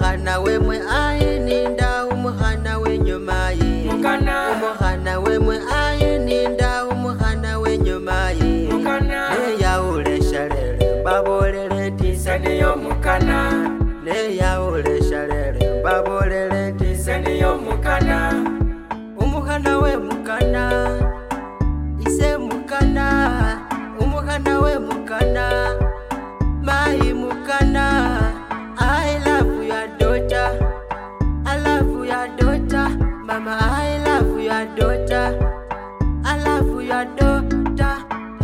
umuhana wemwe ayininda umuhana wenyuma ye umuhana wemwe ayininda umuhana wenyuma ye neyawulesha lele mbabolele tisaniyo mukana neyawulesha lele mbabolele tisaniyo mukana umuhana we mukana ise mukana umuhana we mukana mai mukana. I love your daughter, I love your daughter, mama I love your daughter, I love your daughter.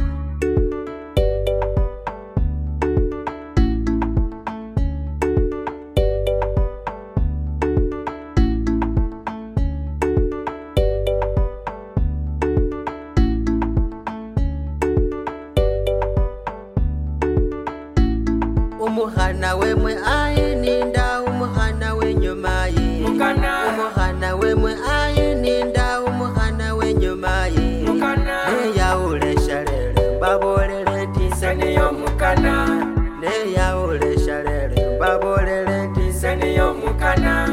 Umuhana wemwe ayininda umuhana wenyuma ye umuhana wemwe ayininda umuhana wenyuma ye neyawulesha lele mbabolele tisaniyo mukana neyawulesha lele mbabolele tisaniyo mukana.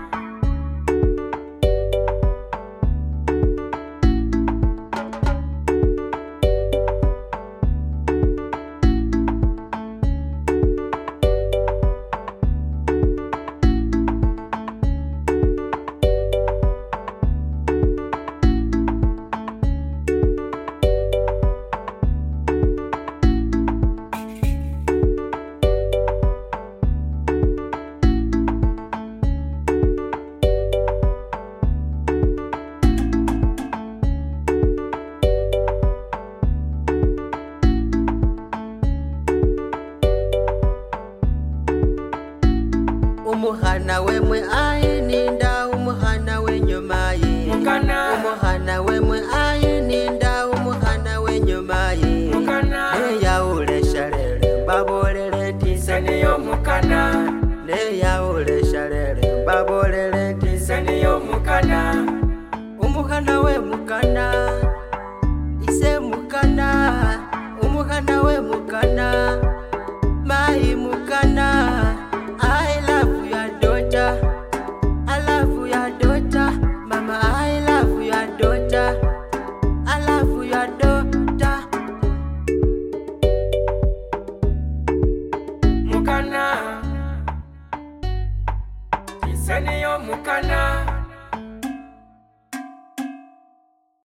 Umuhana wemwe ayininda umuhana wenyuma ye umuhana wemwe ayininda umuhana wenyuma ye neyawulesha lele mbabolele tisaniyo mukana neyawulesha lele mbabolele tisaniyo mukana umuhana we mukana ise mukana umuhana we mukana mai mukana. I love your daughter, I love your daughter, mama I love your daughter, I love your daughter. Mukana, tisaniyo mukana.